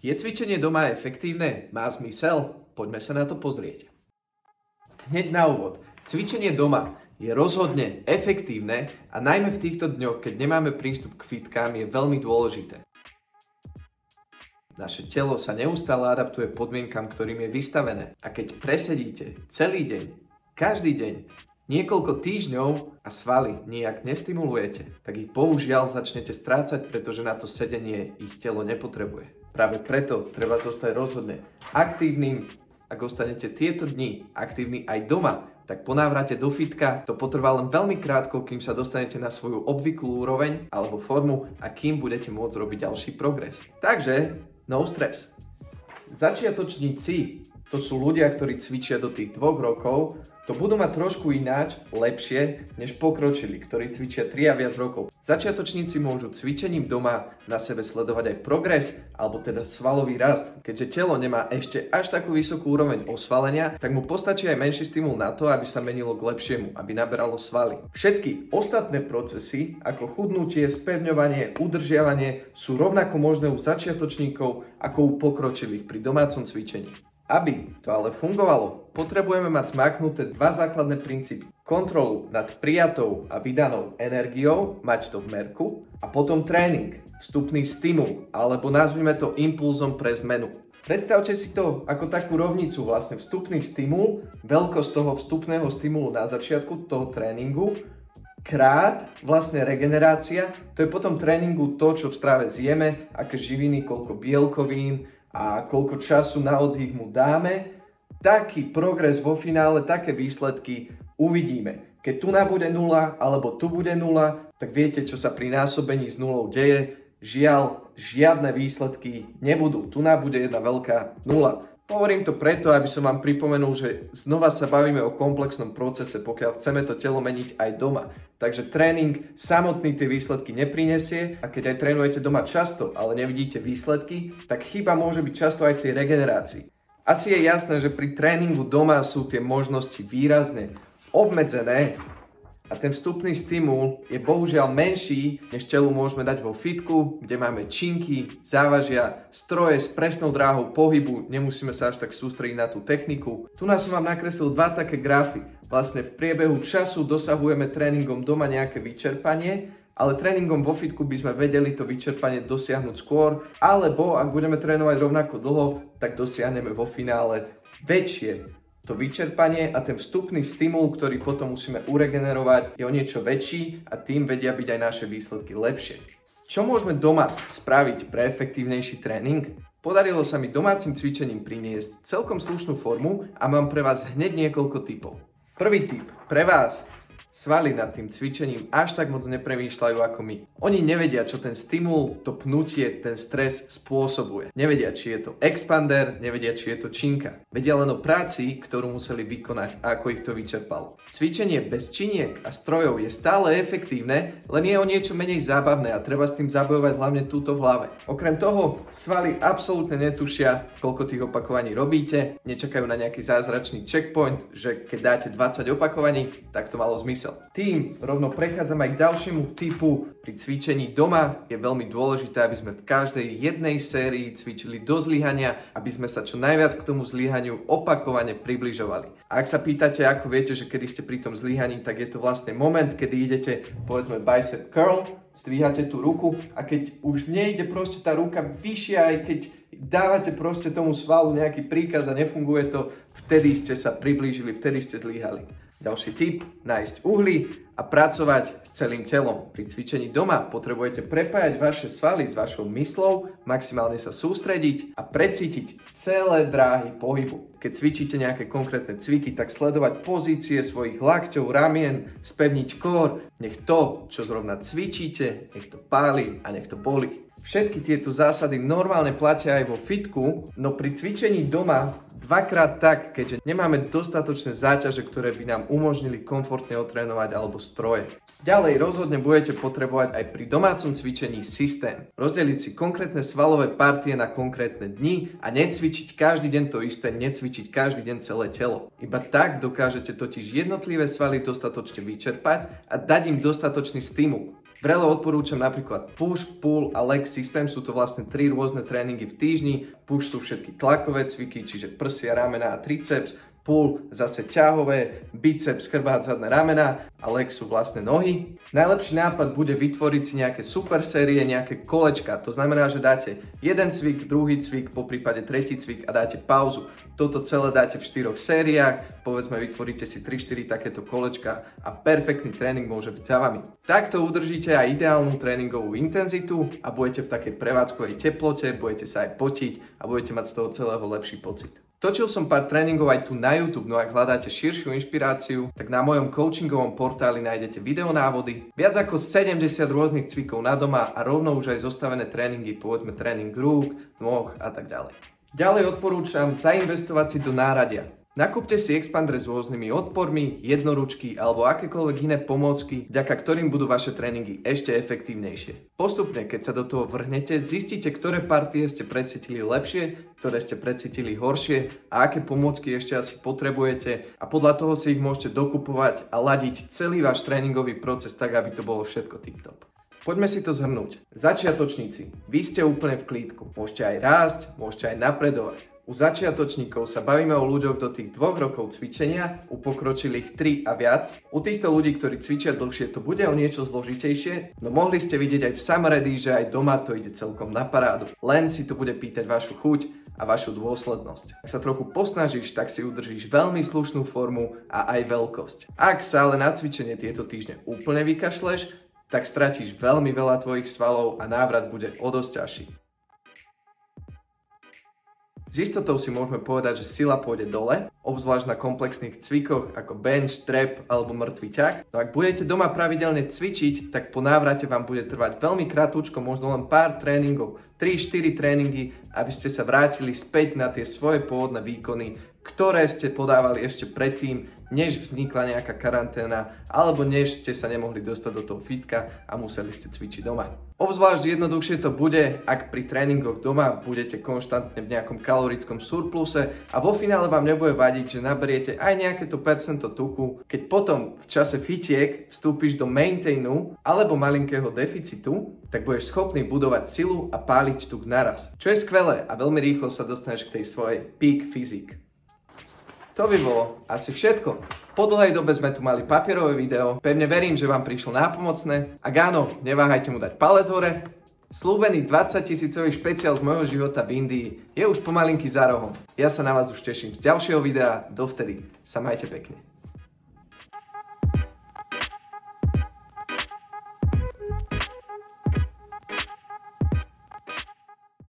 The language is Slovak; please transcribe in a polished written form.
Je cvičenie doma efektívne? Má zmysel? Poďme sa na to pozrieť. Hneď na úvod. Cvičenie doma je rozhodne efektívne a najmä v týchto dňoch, keď nemáme prístup k fitkám, je veľmi dôležité. Naše telo sa neustále adaptuje podmienkam, ktorým je vystavené. A keď presedíte celý deň, každý deň, niekoľko týždňov a svaly nijak nestimulujete, tak ich bohužiaľ začnete strácať, pretože na to sedenie ich telo nepotrebuje. Práve preto treba zostať rozhodne aktívnym. Ak ostanete tieto dni aktívni aj doma, tak po návrate do fitka to potrvá len veľmi krátko, kým sa dostanete na svoju obvyklú úroveň alebo formu a kým budete môcť robiť ďalší progres. Takže no stress. Začiatočníci, to sú ľudia, ktorí cvičia do tých 2 rokov, to budú mať trošku ináč, lepšie, než pokročili, ktorí cvičia 3 a viac rokov. Začiatočníci môžu cvičením doma na sebe sledovať aj progres, alebo teda svalový rast. Keďže telo nemá ešte až takú vysokú úroveň osvalenia, tak mu postačí aj menší stimul na to, aby sa menilo k lepšiemu, aby naberalo svaly. Všetky ostatné procesy, ako chudnutie, spevňovanie, udržiavanie, sú rovnako možné u začiatočníkov ako u pokročilých pri domácom cvičení. Aby to ale fungovalo, potrebujeme mať zmaknuté 2 základné princípy. Kontrolu nad prijatou a vydanou energiou, mať to v merku, a potom tréning, vstupný stimul, alebo nazvime to impulzom pre zmenu. Predstavte si to ako takú rovnicu, vlastne vstupný stimul, veľkosť toho vstupného stimulu na začiatku toho tréningu, krát vlastne regenerácia, to je potom tréningu to, čo v strave zjeme, aké živiny, koľko bielkovín, a koľko času na oddych mu dáme, taký progres vo finále, také výsledky uvidíme. Keď tu bude 0 alebo tu bude 0, tak viete, čo sa pri násobení s nulou deje. Žiaľ, žiadne výsledky nebudú. Tu bude jedna veľká 0. Hovorím to preto, aby som vám pripomenul, že znova sa bavíme o komplexnom procese, pokiaľ chceme to telo meniť aj doma. Takže tréning samotný tie výsledky neprinesie a keď aj trénujete doma často, ale nevidíte výsledky, tak chyba môže byť často aj v tej regenerácii. Asi je jasné, že pri tréningu doma sú tie možnosti výrazne obmedzené a ten vstupný stimul je bohužiaľ menší, než telu môžeme dať vo fitku, kde máme činky, závažia, stroje s presnou dráhou pohybu, nemusíme sa až tak sústrediť na tú techniku. Tu som vám nakreslil 2 také grafy. Vlastne v priebehu času dosahujeme tréningom doma nejaké vyčerpanie, ale tréningom vo fitku by sme vedeli to vyčerpanie dosiahnuť skôr, alebo ak budeme trénovať rovnako dlho, tak dosiahneme vo finále väčšie to vyčerpanie a ten vstupný stimul, ktorý potom musíme uregenerovať, je o niečo väčší a tým vedia byť aj naše výsledky lepšie. Čo môžeme doma spraviť pre efektívnejší tréning? Podarilo sa mi domácim cvičením priniesť celkom slušnú formu a mám pre vás hneď niekoľko tipov. Prvý tip pre vás. Svaly nad tým cvičením až tak moc nepremýšľajú ako my. Oni nevedia, čo ten stimul, to pnutie, ten stres spôsobuje. Nevedia, či je to expander, nevedia, či je to činka. Vedia len o práci, ktorú museli vykonať a ako ich to vyčerpalo. Cvičenie bez činiek a strojov je stále efektívne, len je o niečo menej zábavné a treba s tým zabojovať hlavne túto v hlave. Okrem toho, svaly absolútne netušia, koľko tých opakovaní robíte, nečakajú na nejaký zázračný checkpoint, že keď dáte 20 opakovaní, tak to malo zmysel. Tým rovno prechádzam aj k ďalšiemu typu. Pri cvičení doma je veľmi dôležité, aby sme v každej jednej sérii cvičili do zlyhania, aby sme sa čo najviac k tomu zlyhaniu opakovane približovali. A ak sa pýtate, ako viete, že kedy ste pri tom zlyhaní, tak je to vlastne moment, kedy idete, povedzme, bicep curl, zdvíhate tú ruku a keď už nejde proste tá ruka vyššia, aj keď dávate proste tomu svalu nejaký príkaz a nefunguje to, vtedy ste sa priblížili, vtedy ste zlyhali. Ďalší tip, nájsť uhly a pracovať s celým telom. Pri cvičení doma potrebujete prepájať vaše svaly s vašou myslou, maximálne sa sústrediť a precítiť celé dráhy pohybu. Keď cvičíte nejaké konkrétne cviky, tak sledovať pozície svojich lakťov, ramien, spevniť kór. Nech to, čo zrovna cvičíte, nech to páli a nech to bolí. Všetky tieto zásady normálne platia aj vo fitku, no pri cvičení doma dvakrát tak, keďže nemáme dostatočné záťaže, ktoré by nám umožnili komfortne otrénovať alebo stroje. Ďalej rozhodne budete potrebovať aj pri domácom cvičení systém. Rozdeliť si konkrétne svalové partie na konkrétne dni a necvičiť každý deň to isté, necvičiť každý deň celé telo. Iba tak dokážete totiž jednotlivé svaly dostatočne vyčerpať a dať im dostatočný stimul. Vrelo odporúčam napríklad push, pull a leg systém, sú to vlastne 3 rôzne tréningy v týždni. Push sú všetky klakové cviky, čiže prsia, ramena a triceps. Pull zase ťahové, biceps, chrbát, zadné ramena a leg sú vlastne nohy. Najlepší nápad bude vytvoriť si nejaké super série, nejaké kolečka. To znamená, že dáte jeden cvik, druhý cvik, po prípade tretí cvik a dáte pauzu. Toto celé dáte v 4 sériách, povedzme vytvoríte si 3-4 takéto kolečka a perfektný tréning môže byť za vami. Takto udržíte aj ideálnu tréningovú intenzitu a budete v takej prevádzkovej teplote, budete sa aj potiť a budete mať z toho celého lepší pocit. Točil som pár tréningov aj tu na YouTube, no ak hľadáte širšiu inšpiráciu, tak na mojom coachingovom portáli nájdete videonávody, viac ako 70 rôznych cvikov na doma a rovno už aj zostavené tréningy, povedzme tréning rúk, nôh a tak ďalej. Ďalej odporúčam zainvestovať si do náradia. Nakúpte si expandre s rôznymi odpormi, jednoručky alebo akékoľvek iné pomôcky, vďaka ktorým budú vaše tréningy ešte efektívnejšie. Postupne, keď sa do toho vrhnete, zistíte, ktoré partie ste precítili lepšie, ktoré ste precítili horšie a aké pomôcky ešte asi potrebujete a podľa toho si ich môžete dokupovať a ladiť celý váš tréningový proces tak, aby to bolo všetko tip-top. Poďme si to zhrnúť. Začiatočníci, vy ste úplne v klídku. Môžete aj rásť, môžete aj napredovať. U začiatočníkov sa bavíme o ľuďoch do tých 2 rokov cvičenia, u pokročilých 3 a viac. U týchto ľudí, ktorí cvičia dlhšie, to bude o niečo zložitejšie, no mohli ste vidieť aj v Samaredy, že aj doma to ide celkom na parádu. Len si to bude pýtať vašu chuť a vašu dôslednosť. Ak sa trochu posnažíš, tak si udržíš veľmi slušnú formu a aj veľkosť. Ak sa ale na cvičenie tieto týždne úplne vykašleš, tak stratíš veľmi veľa tvojich svalov a návrat bude o dosť ťažší. S istotou si môžeme povedať, že sila pôjde dole, obzvlášť na komplexných cvikoch ako bench, trap alebo mŕtvý ťah. No ak budete doma pravidelne cvičiť, tak po návrate vám bude trvať veľmi krátko, možno len pár tréningov, 3-4 tréningy, aby ste sa vrátili späť na tie svoje pôvodné výkony, ktoré ste podávali ešte predtým, než vznikla nejaká karanténa, alebo než ste sa nemohli dostať do toho fitka a museli ste cvičiť doma. Obzvlášť jednoduchšie to bude, ak pri tréningoch doma budete konštantne v nejakom kalorickom surpluse a vo finále vám nebude vadiť, že naberiete aj nejaké to percento tuku, keď potom v čase fitiek vstúpiš do maintainu alebo malinkého deficitu, tak budeš schopný budovať silu a páliť tuk naraz. Čo je skvelé a veľmi rýchlo sa dostaneš k tej svojej peak physique. To by bolo asi všetko. Po dlhej dobe sme tu mali papierové video. Pevne verím, že vám prišlo nápomocné. Ak áno, neváhajte mu dať palec hore. Sľúbený 20 000 špeciál z môjho života v Indii je už pomalinky za rohom. Ja sa na vás už teším z ďalšieho videa. Dovtedy sa majte pekne.